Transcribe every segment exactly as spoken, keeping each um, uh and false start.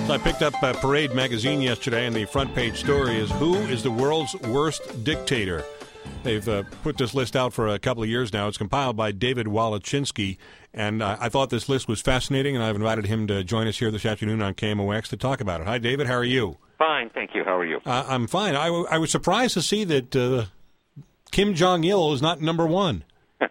I picked up uh, Parade magazine yesterday, and the front page story is Who is the World's Worst Dictator? They've uh, put this list out for a couple of years now. It's compiled by David Walachinsky, and uh, I thought this list was fascinating, and I've invited him to join us here this afternoon on K M O X to talk about it. Hi, David. How are you? Fine, thank you. How are you? Uh, I'm fine. I, w- I was surprised to see that uh, Kim Jong-il is not number one. uh,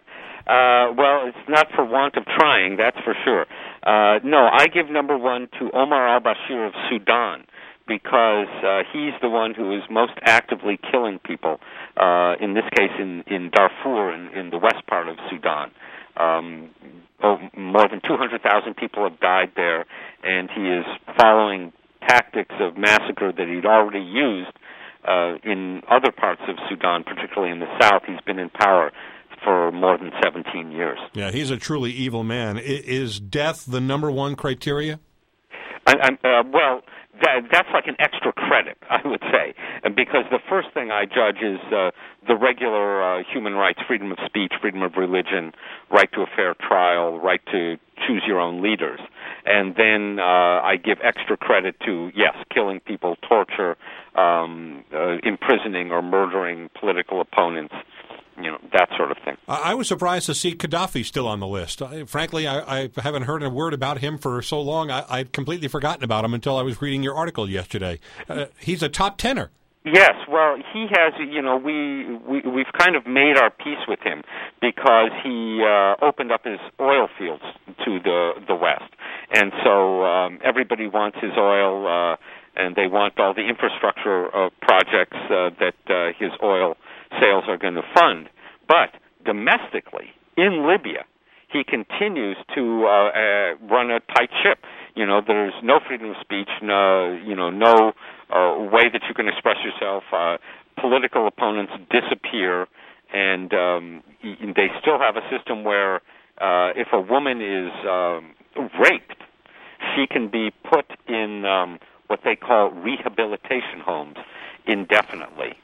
well, it's not for want of trying, that's for sure. Uh, no, I give number one to Omar al-Bashir of Sudan, because uh, he's the one who is most actively killing people, uh, in this case in, in Darfur, in, in the west part of Sudan. Um, oh, more than two hundred thousand people have died there, and he is following tactics of massacre that he'd already used uh, in other parts of Sudan, particularly in the south. He's been in power for more than seventeen years. Yeah, he's a truly evil man. I, is death the number one criteria? I, I'm, uh, well, that, that's like an extra credit, I would say, because the first thing I judge is uh, the regular uh, human rights, freedom of speech, freedom of religion, right to a fair trial, right to choose your own leaders. And then uh, I give extra credit to, yes, killing people, torture, um, uh, imprisoning or murdering political opponents, you know, that sort of thing. I was surprised to see Gaddafi still on the list. I, frankly, I, I haven't heard a word about him for so long. I, I'd completely forgotten about him until I was reading your article yesterday. Uh, he's a top tenor. Yes, well, he has, you know, we, we, we've kind of made our peace with him because he uh, opened up his oil fields to the, the West. And so um, everybody wants his oil, uh, and they want all the infrastructure uh, projects uh, that uh, his oil sales are going to fund. But domestically, in Libya, he continues to uh, uh, run a tight ship. You know, there's no freedom of speech, no, you know, no uh, way that you can express yourself. Uh, political opponents disappear, and um, they still have a system where uh, if a woman is um, raped, she can be put in um, what they call rehabilitation homes indefinitely.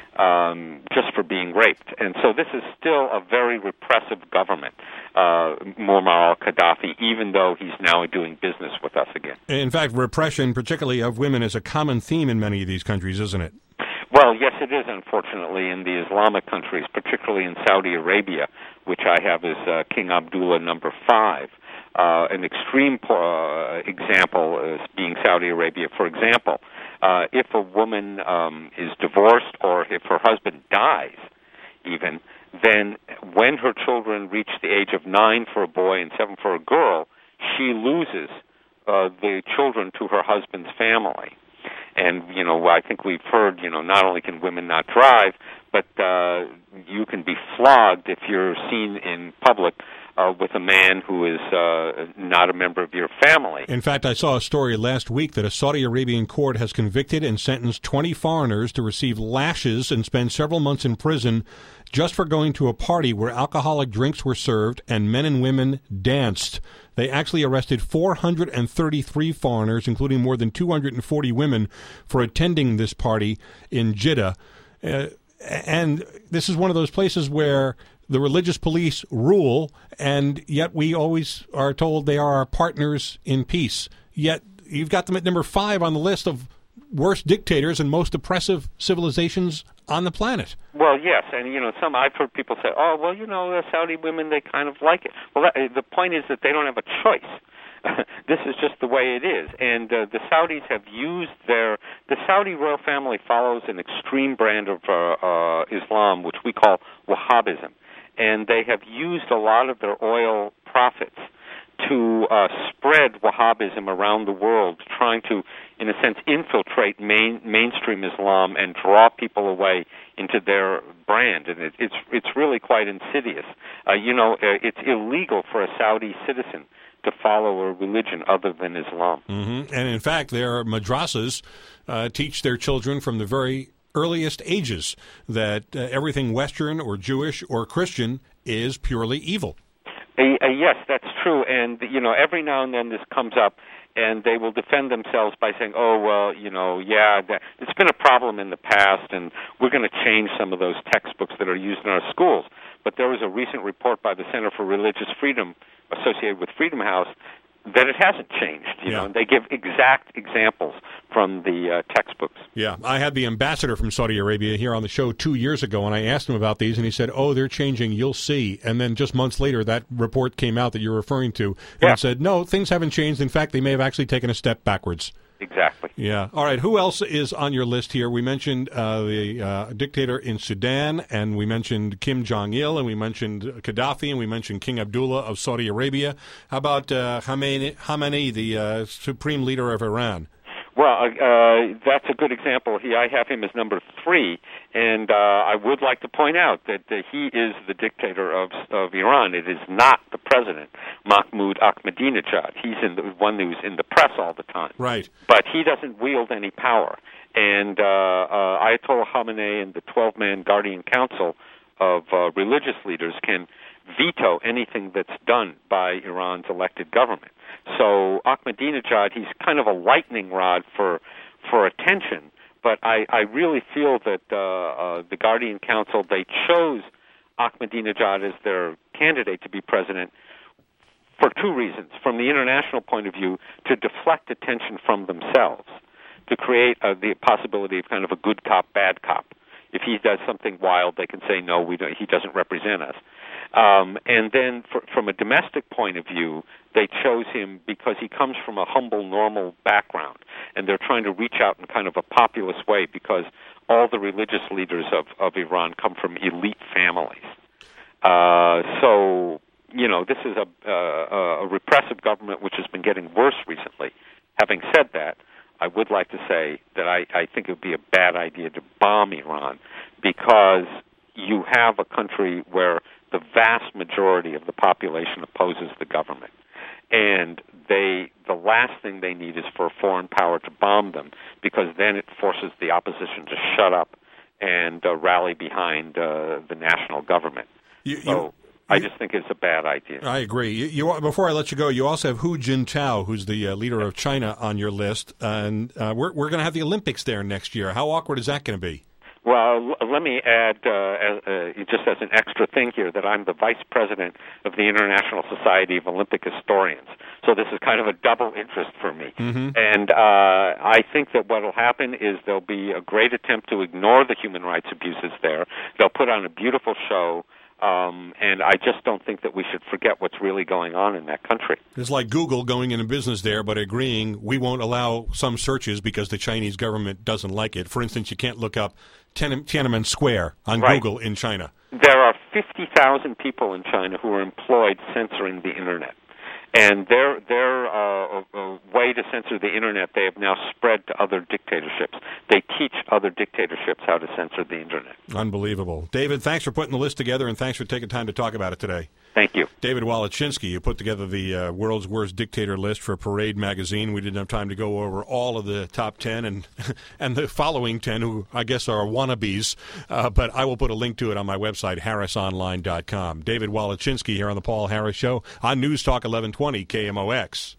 Um, just for being raped. And so this is still a very repressive government, uh, Muammar al-Gaddafi, even though he's now doing business with us again. In fact, repression, particularly of women, is a common theme in many of these countries, isn't it? Well, yes, it is, unfortunately, in the Islamic countries, particularly in Saudi Arabia, which I have as uh, King Abdullah number five. Uh, an extreme uh, example is being Saudi Arabia. For example, uh, if a woman um, is divorced or if her husband dies, even, then when her children reach the age of nine for a boy and seven for a girl, she loses uh, the children to her husband's family. And, you know, I think we've heard, you know, not only can women not drive, but uh, you can be flogged if you're seen in public Uh, with a man who is uh, not a member of your family. In fact, I saw a story last week that a Saudi Arabian court has convicted and sentenced twenty foreigners to receive lashes and spend several months in prison just for going to a party where alcoholic drinks were served and men and women danced. They actually arrested four hundred thirty-three foreigners, including more than two hundred forty women, for attending this party in Jeddah. Uh, and this is one of those places where the religious police rule, and yet we always are told they are our partners in peace. Yet you've got them at number five on the list of worst dictators and most oppressive civilizations on the planet. Well, yes, and, you know, some I've heard people say, oh, well, you know, the Saudi women, they kind of like it. Well, that, the point is that they don't have a choice. This is just the way it is. And uh, the Saudis have used their... The Saudi royal family follows an extreme brand of uh, uh, Islam, which we call Wahhabism. And they have used a lot of their oil profits to uh, spread Wahhabism around the world, trying to, in a sense, infiltrate main, mainstream Islam and draw people away into their brand. And it, it's it's really quite insidious. Uh, you know, uh, it's illegal for a Saudi citizen to follow a religion other than Islam. Mm-hmm. And in fact, their madrasas uh, teach their children from the very earliest ages that uh, everything Western or Jewish or Christian is purely evil. Uh, uh, yes, that's true. And, you know, every now and then this comes up, and they will defend themselves by saying, oh, well, you know, yeah, that, it's been a problem in the past, and we're going to change some of those textbooks that are used in our schools. But there was a recent report by the Center for Religious Freedom associated with Freedom House that it hasn't changed. You yeah. know, and they give exact examples from the uh, textbooks. Yeah, I had the ambassador from Saudi Arabia here on the show two years ago, and I asked him about these, and he said, oh, they're changing, you'll see. And then just months later, that report came out that you're referring to, and yeah. it said, no, things haven't changed. In fact, they may have actually taken a step backwards. Exactly. Yeah. All right. Who else is on your list here? We mentioned uh, the uh, dictator in Sudan, and we mentioned Kim Jong-il, and we mentioned Gaddafi, and we mentioned King Abdullah of Saudi Arabia. How about uh, Khamenei, Khamenei, the uh, supreme leader of Iran? Well, uh, that's a good example. He, I have him as number three, and uh, I would like to point out that uh, he is the dictator of of Iran. It is not the president, Mahmoud Ahmadinejad. He's in the one who's in the press all the time. Right. But he doesn't wield any power. And uh, uh, Ayatollah Khamenei and the twelve-man Guardian Council of uh, religious leaders can veto anything that's done by Iran's elected government. So Ahmadinejad, he's kind of a lightning rod for for attention, but I, I really feel that uh, uh, the Guardian Council, they chose Ahmadinejad as their candidate to be president for two reasons. From the international point of view, to deflect attention from themselves, to create uh, the possibility of kind of a good cop, bad cop. If he does something wild, they can say, no, we don't, he doesn't represent us. Um, and then for, from a domestic point of view, they chose him because he comes from a humble, normal background, and they're trying to reach out in kind of a populist way because all the religious leaders of, of Iran come from elite families. Uh, so, you know, this is a, uh, a repressive government which has been getting worse recently. Having said that, I would like to say that I, I think it would be a bad idea to bomb Iran because you have a country where the vast majority of the population opposes the government. And they, the last thing they need is for a foreign power to bomb them, because then it forces the opposition to shut up and uh, rally behind uh, the national government. You, you, so I just think it's a bad idea. I agree. You, you, before I let you go, you also have Hu Jintao, who's the uh, leader of China, on your list. And uh, we're, we're going to have the Olympics there next year. How awkward is that going to be? Well, l- let me add, uh, uh, just as an extra thing here, that I'm the vice president of the International Society of Olympic Historians. So this is kind of a double interest for me. Mm-hmm. And uh, I think that what will happen is there'll be a great attempt to ignore the human rights abuses there. They'll put on a beautiful show. Um, and I just don't think that we should forget what's really going on in that country. It's like Google going into business there, but agreeing we won't allow some searches because the Chinese government doesn't like it. For instance, you can't look up Tien- Tiananmen Square on right. Google in China. There are fifty thousand people in China who are employed censoring the Internet. And their their uh, uh, way to censor the Internet, they have now spread to other dictatorships. They teach other dictatorships how to censor the Internet. Unbelievable. David, thanks for putting the list together, and thanks for taking time to talk about it today. Thank you. David Walachinsky, you put together the uh, world's worst dictator list for Parade magazine. We didn't have time to go over all of the top ten and and the following ten, who I guess are wannabes, uh, but I will put a link to it on my website, harris online dot com. David Walachinsky here on the Paul Harris Show on News Talk eleven twenty K M O X.